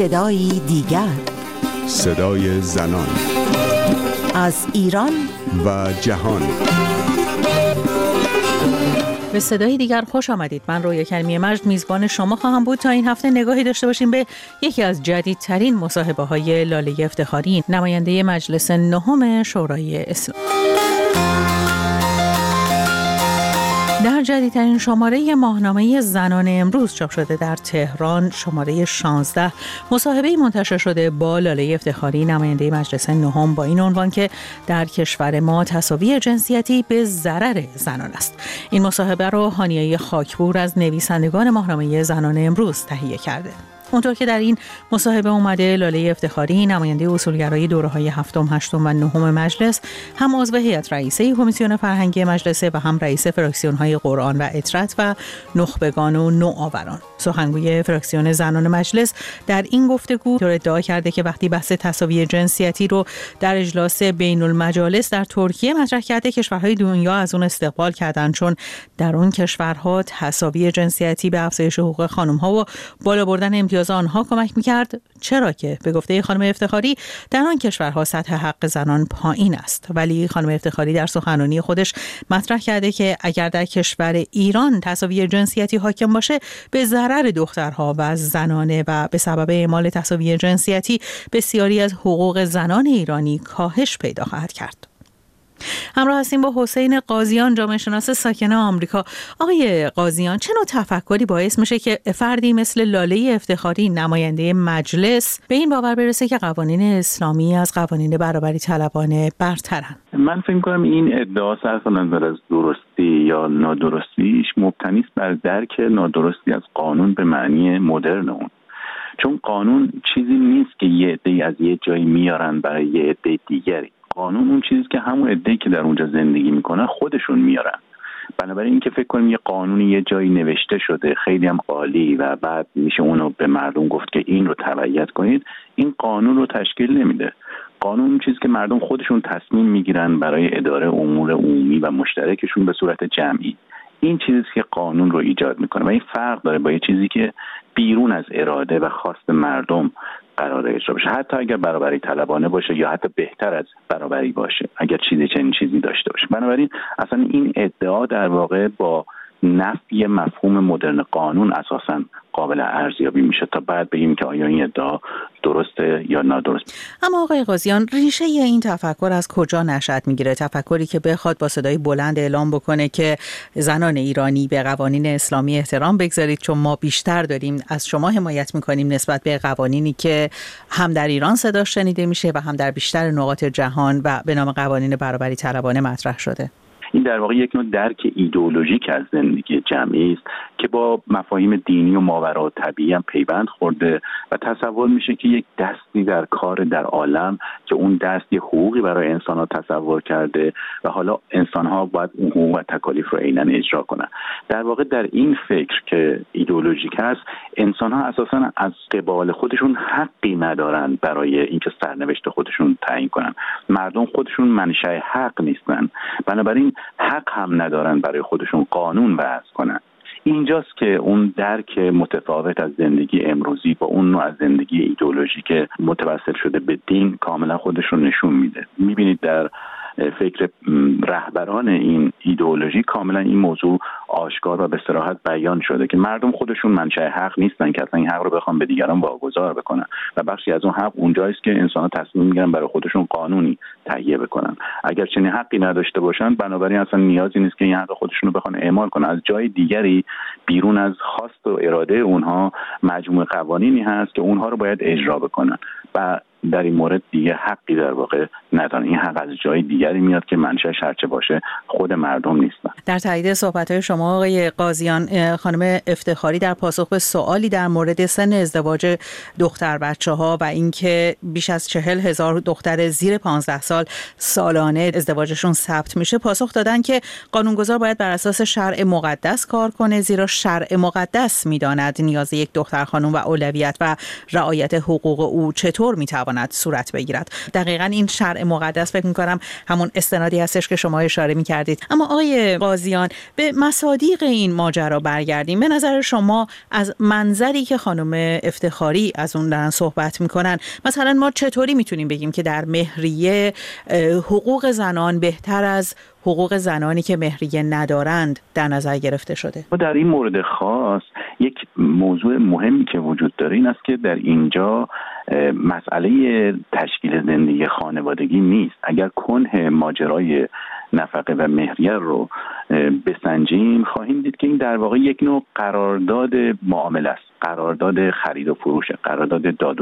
صدایی دیگر، صدای زنان از ایران و جهان. به صدای دیگر خوش آمدید. من رویا کریمی مجد میزبان شما خواهم بود تا این هفته نگاهی داشته باشیم به یکی از جدیدترین مصاحبه‌های لاله افتخاری، نماینده مجلس نهم شورای اسلامی. در جدیدترین شماره ماهنامه زنان امروز چاپ شده در تهران، شماره 16، مصاحبه‌ای منتشر شده با لاله افتخاری، نماینده مجلس نهم، با این عنوان که در کشور ما تساوی جنسیتی به ضرر زنان است. این مصاحبه را هانیه خاکپور از نویسندگان ماهنامه زنان امروز تهیه کرده. اونطور که در این مصاحبه اومده، لاله افتخاری، نماینده اصولگرای دوره‌های هفتم، هشتم و نهم مجلس، هم عضو هیئت رئیسه کمیسیون فرهنگی مجلس و هم رئیس فراکسیون‌های قرآن و اطرت و نخبگان و نوآوران. سخنگوی فراکسیون زنان مجلس در این گفتگو ادعا کرده که وقتی بحث تساوی جنسیتی رو در اجلاس بین‌المجالس در ترکیه مطرح کرده، کشورهای دنیا از اون استقبال کردن، چون در اون کشورها تساوی جنسیتی به افزایش حقوق خانم‌ها و بالا بردن امتیاز آنها کمک می‌کرد. چرا که به گفته خانم افتخاری در آن کشورها سطح حق زنان پایین است. ولی خانم افتخاری در سخنرانی خودش مطرح کرده که اگر در کشور ایران تساوی جنسیتی حاکم باشه، به ضرر دخترها و زنانه و به سبب اعمال تساوی جنسیتی بسیاری از حقوق زنان ایرانی کاهش پیدا خواهد کرد. همراه هستیم با حسین قاضیان، جامعه شناس ساکن آمریکا. آقای قاضیان، چه نوع تفکری باعث میشه که فردی مثل لاله افتخاری، نماینده مجلس، به این باور برسه که قوانین اسلامی از قوانین برابری طلبانه برترن؟ من فکر کنم این ادعا صرف نظر از درستی یا نادرستیش مبتنی است بر درک نادرستی از قانون به معنی مدرن اون. چون قانون چیزی نیست که یه عده‌ای از یه جایی میارن برای یه عده دیگری. قانون اون چیزی که همون عده‌ای که در اونجا زندگی میکنن خودشون میارن. بنابراین این که فکر کنیم یه قانونی یه جایی نوشته شده خیلی هم عالی و بعد میشه اونو به مردم گفت که این رو تبعیت کنید، این قانون رو تشکیل نمیده. قانون اون چیزی که مردم خودشون تصمیم میگیرن برای اداره امور عمومی و مشترکشون به صورت جمعی. این چیزی که قانون رو ایجاد میکنه و این فرق داره با یه چیزی که بیرون از اراده و خواست مردم قراره اجرا بشه، حتی اگر برابری طلبانه باشه یا حتی بهتر از برابری باشه، اگر چنین چیزی داشته باشه. بنابراین اصلا این ادعا در واقع با نفی مفهوم مدرن قانون اساساً قابل ارزیابی میشه تا بعد بگیم که آیا این ادعا درسته یا نادرست. اما آقای قاضیان، ریشه این تفکر از کجا نشأت میگیره؟ تفکری که بخواد با صدای بلند اعلام بکنه که زنان ایرانی به قوانین اسلامی احترام بگذارید چون ما بیشتر داریم از شما حمایت میکنیم نسبت به قوانینی که هم در ایران صدا شنیده میشه و هم در بیشتر نقاط جهان و به نام قوانین برابری طلبانه مطرح شده. این در واقع یک نوع درک ایدئولوژیک از زندگی جمعی است که با مفاهیم دینی و ماوراءالطبیعی هم پیوند خورده و تصور میشه که یک دستی در کار در عالم که اون دست یه حقوقی برای انسان‌ها تصور کرده و حالا انسان‌ها باید اون حقوق و تکالیف رو عیناً اجرا کنن. در واقع در این فکر که ایدئولوژیک هست، انسان‌ها اساساً از قبال خودشون حقی ندارن برای اینکه سرنوشت خودشون تعیین کنن. مردم خودشون منشأ حق نیستن، بنابراین حق هم ندارن برای خودشون قانون وضع کنن. اینجاست که اون درک متفاوت از زندگی امروزی با اون نوع از زندگی ایدئولوژیک متوسل شده به دین کاملا خودشون نشون میده. میبینید در فکر رهبران این ایدئولوژی کاملا این موضوع آشکار و به صراحت بیان شده که مردم خودشون منشأ حق نیستن که اصلا این حق رو بخوام به دیگران واگذار بکنن و بخشی از اون حق اونجاست که انسان‌ها تصمیم میگیرن برای خودشون قانونی تهیه بکنن. اگر چنین حقی نداشته باشن، بنابراین اصلا نیازی نیست که این حق خودشون رو بخوان اعمال کنن. از جای دیگری بیرون از خواست و اراده اونها مجموعه قوانینی هست که اونها رو باید اجرا بکنن و در این مورد دیگه حقی در واقع ندارن. این حق از جای دیگری میاد که منشأش هرچه باشه خود مردم نیستن. در تایید صحبت‌های شما آقای قاضیان، خانم افتخاری در پاسخ به سوالی در مورد سن ازدواج دختر بچه‌ها و اینکه بیش از 40,000 دختر زیر 15 سال سالانه ازدواجشون ثبت میشه، پاسخ دادن که قانونگذار باید بر اساس شرع مقدس کار کنه، زیرا شرع مقدس میداند نیاز یک دختر خانم و اولویت و رعایت حقوق او چطور میتواند نتواند صورت بگیرد. دقیقاً این شرع مقدس فکر می‌کنم همون استنادی هستش که شما اشاره می‌کردید. اما آقای قاضیان، به مصادیق این ماجرا برگردیم. به نظر شما از منظری که خانم افتخاری از اون دارن صحبت می‌کنن، مثلا ما چطوری میتونیم بگیم که در مهریه حقوق زنان بهتر از حقوق زنانی که مهریه ندارند در نظر گرفته شده؟ و در این مورد خاص یک موضوع مهمی که وجود داره این است که در اینجا مسئله تشکیل زندگی خانوادگی نیست. اگر کنه ماجرای نفقه و مهریه رو بسنجیم خواهیم دید که این در واقع یک نوع قرارداد معامله است، قرارداد خرید و فروش، قرارداد داد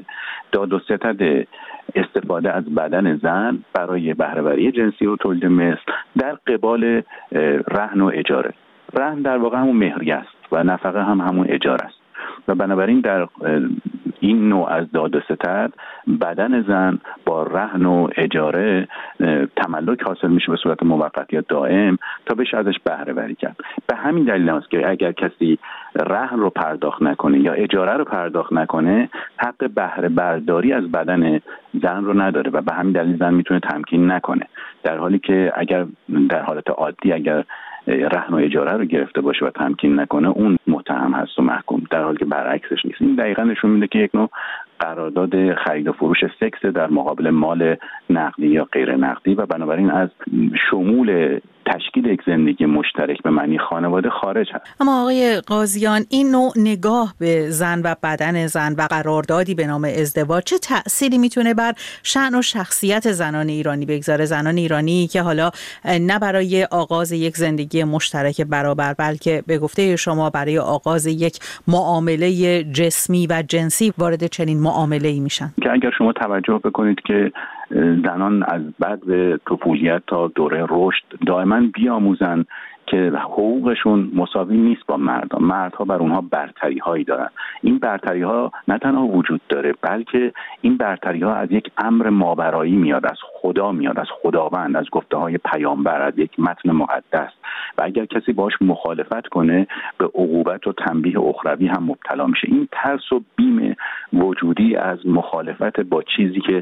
و ستد استفاده از بدن زن برای بهره‌وری جنسی و تولید مثل در قبال رهن و اجاره. رهن در واقع همون مهریه است و نفقه هم همون اجاره است و بنابراین در این نوع از داد و ستد بدن زن با رهن و اجاره تملک حاصل میشه به صورت موقت یا دائم تا بشه ازش بهره وری کرد. به همین دلیل است که اگر کسی رهن رو پرداخت نکنه یا اجاره رو پرداخت نکنه حق بهره برداری از بدن زن رو نداره و به همین دلیل زن میتونه تمکین نکنه، در حالی که اگر در حالت عادی اگر رهن و اجاره رو گرفته باشه و تمکین نکنه اون متهم هست و محکوم، در حالی که برعکسش نیست. این دقیقاً نشون میده که یک نوع قرارداد خرید و فروش سکس در مقابل مال نقدی یا غیر نقدی و بنابراین از شمول تشکیل یک زندگی مشترک به معنی خانواده خارج هست. اما آقای قاضیان، این نوع نگاه به زن و بدن زن و قراردادی به نام ازدواج چه تأثیری میتونه بر شأن و شخصیت زنان ایرانی بگذاره؟ زنان ایرانی که حالا نه برای آغاز یک زندگی مشترک برابر بلکه به گفته شما برای آغاز یک معامله جسمی و جنسی وارد چنین معامله‌ای میشن. که اگر شما توجه بکنید که زنان از بعد طفولیت تا دوره رشد دائما بیاموزن که حقوقشون مساوی نیست با مردها. مردها بر اونها برتری هایی دارن. این برتری ها نه تنها وجود داره بلکه این برتری ها از یک امر ماورایی میاد، از خدا میاد، از خداوند، از گفته های پیامبر، از یک متن مقدس و اگر کسی باش مخالفت کنه به عقوبت و تنبیه اخروی هم مبتلا میشه. این ترس و بیم وجودی از مخالفت با چیزی که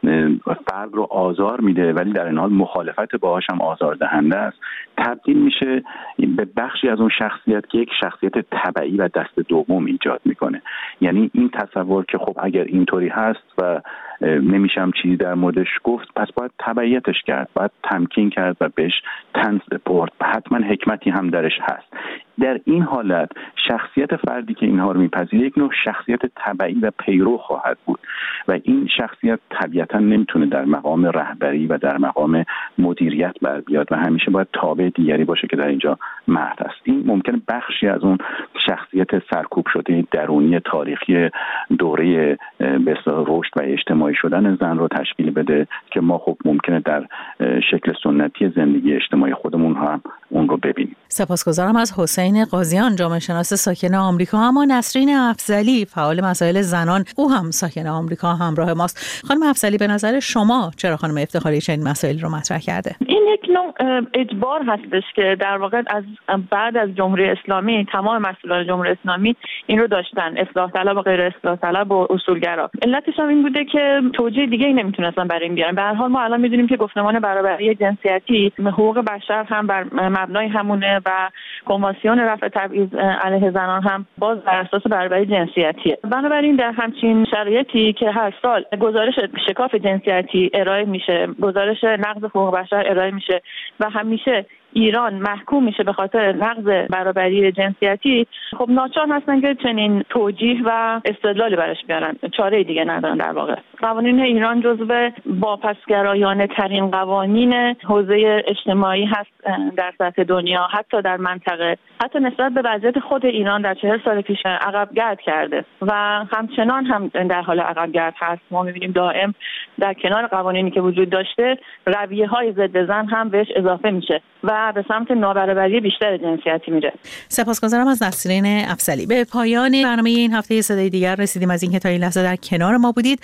فرد رو آزار میده ولی در این حال مخالفت باهاش هم آزاردهنده است تبدیل میشه به بخشی از اون شخصیت که یک شخصیت تبعی و دست دوم ایجاد میکنه. یعنی این تصور که خب اگر اینطوری هست و نمیشم چیزی در موردش گفت پس باید تبعیتش کرد، باید تمکین کرد و بهش طنز سپرد، حتما حکمتی هم درش هست. در این حالت شخصیت فردی که اینها رو میپذیره یک نوع شخصیت تبعی و پیرو خواهد بود و این شخصیت طبیعتا نمیتونه در مقام رهبری و در مقام مدیریت بر بیاد و همیشه باید تابع دیگری باشه که در اینجا مرد است. این ممکنه بخشی از اون شخصیت سرکوب شده درونی تاریخی دوره به اصطلاح رشد و اجتماعی شدن زن رو تشکیل بده که ما خب ممکنه در شکل سنتی زندگی اجتماعی خودمون هم اون رو ببینیم. سپاسگزارم از حسین قاضیان، جامعه شناس ساکن آمریکا. اما نسرین افضلی، فعال مسائل زنان، او هم ساکن آمریکا، همراه ماست. خانم افضلی، به نظر شما چرا خانم افتخاری چنین مسائلی رو مطرح کرده؟ این یک نوع اجبار هستش که در واقع از بعد از جمهوری اسلامی تمام مسئولان جمهوری اسلامی این رو داشتن، اصلاح طلب و غیر اصلاح طلب و اصولگرا. علتش هم این بوده که توجیه دیگه‌ای نمیتونستن برای این بیارن. به هر حال ما الان میدونیم که گفتمان برابری جنسیتی، حقوق بشر هم بر مبنای همونه و کنوانسیون رفع تبعیض علیه زنان هم باز بر اساس برابری جنسیتیه. بنابراین در همچین شرایطی که هر سال گزارش شکاف جنسیتی ارائه میشه، گزارش نقض حقوق بشر ارائه میشه و همیشه ایران محکوم میشه به خاطر نقض برابری جنسیتی، خب ناچار هستن که چنین توجیه و استدلالی براش بیارن، چاره دیگه ندارن. در واقع قوانین ایران جزو واپسگرایانه ترین قوانین حوزه اجتماعی هست در سطح دنیا، حتی در منطقه، حتی نسبت به وضعیت خود ایران در 40 سال پیش عقب‌گرد کرده و همچنان هم در حال عقب‌گرد هست. ما می‌بینیم دائم در کنار قوانینی که وجود داشته رویه‌های ضد زن هم بهش اضافه میشه و به سمت نابرابری بیشتر جنسیتی میره. سپاسگزارم از نسرین افضلی. به پایان برنامه این هفته صدای دیگر رسیدیم. از اینکه تا این لحظه در کنار ما بودید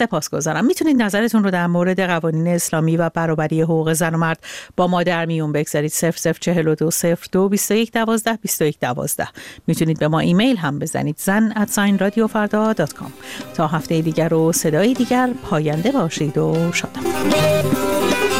سپاسگزارم. میتونید نظرتون رو در مورد قوانین اسلامی و برابری حقوق زن و مرد با ما در میون بگذارید. 0042 02 21 12 21 12. میتونید به ما ایمیل هم بزنید zan@radiofarda.com. تا هفته دیگر و صدای دیگر، پاینده باشید و شادمان.